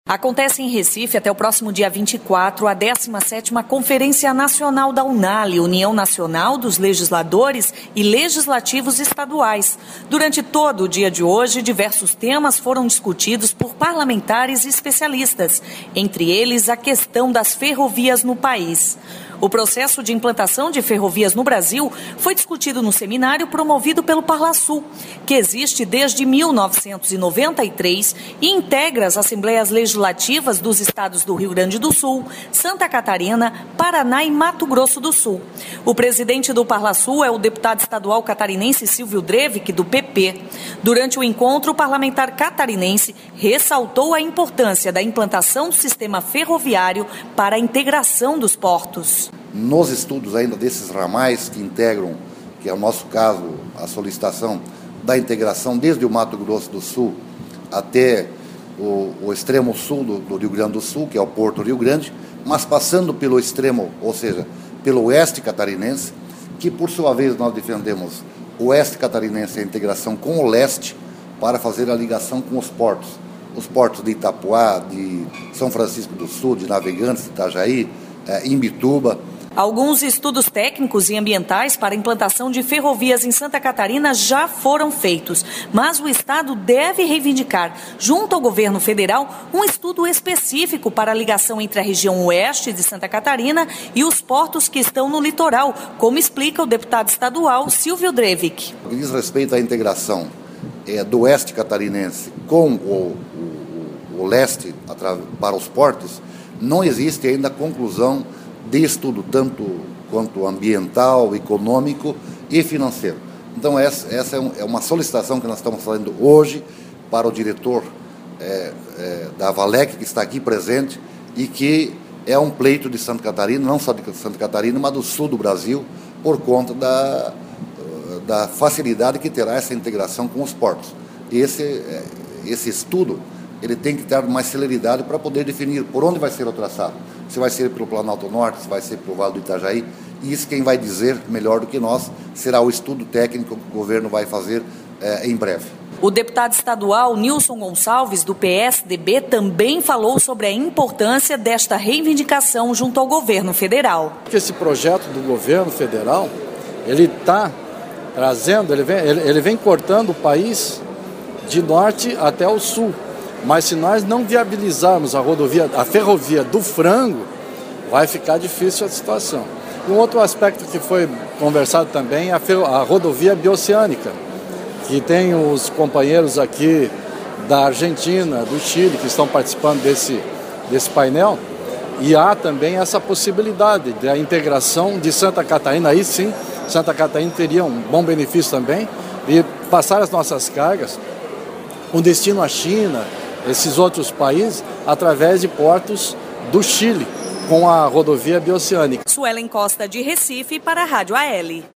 Acontece em Recife até o próximo dia 24 a 17ª Conferência Nacional da UNALE, União Nacional dos Legisladores e Legislativos Estaduais. Durante todo o dia de hoje, diversos temas foram discutidos por parlamentares e especialistas, entre eles a questão das ferrovias no país. O processo de implantação de ferrovias no Brasil foi discutido no seminário promovido pelo Parlasul, que existe desde 1993 e integra as Assembleias Legislativas dos estados do Rio Grande do Sul, Santa Catarina, Paraná e Mato Grosso do Sul. O presidente do Parlasul é o deputado estadual catarinense Silvio Drevik, do PP. Durante o encontro, o parlamentar catarinense ressaltou a importância da implantação do sistema ferroviário para a integração dos portos. Nos estudos ainda desses ramais que integram, que é o nosso caso, a solicitação da integração desde o Mato Grosso do Sul até o extremo sul do Rio Grande do Sul, que é o Porto Rio Grande, mas passando pelo extremo, ou seja, pelo oeste catarinense, que por sua vez nós defendemos o oeste catarinense, a integração com o leste, para fazer a ligação com os portos de Itapuá, de São Francisco do Sul, de Navegantes, de Itajaí, Imbituba. Alguns estudos técnicos e ambientais para a implantação de ferrovias em Santa Catarina já foram feitos, mas o Estado deve reivindicar, junto ao governo federal, um estudo específico para a ligação entre a região oeste de Santa Catarina e os portos que estão no litoral, como explica o deputado estadual Silvio Drevik. O que diz respeito à integração do oeste catarinense com o leste para os portos, não existe ainda conclusão de estudo tanto quanto ambiental, econômico e financeiro. Então essa é uma solicitação que nós estamos fazendo hoje para o diretor da Valec, que está aqui presente, e que é um pleito de Santa Catarina, não só de Santa Catarina, mas do sul do Brasil, por conta da facilidade que terá essa integração com os portos. Esse estudo ele tem que ter mais celeridade para poder definir por onde vai ser o traçado. Se vai ser pelo Planalto Norte, se vai ser pelo Vale do Itajaí. E isso quem vai dizer melhor do que nós será o estudo técnico que o governo vai fazer em breve. O deputado estadual Nilson Gonçalves, do PSDB, também falou sobre a importância desta reivindicação junto ao governo federal. Esse projeto do governo federal, ele está trazendo, ele vem cortando o país de norte até o sul. Mas se nós não viabilizarmos a ferrovia do frango, vai ficar difícil a situação. E um outro aspecto que foi conversado também é a rodovia bioceânica, que tem os companheiros aqui da Argentina, do Chile, que estão participando desse painel, e há também essa possibilidade da integração de Santa Catarina. Aí sim, Santa Catarina teria um bom benefício também, de passar as nossas cargas com destino à China, esses outros países, através de portos do Chile, com a rodovia bioceânica. Suelen Costa, de Recife, para a Rádio AL.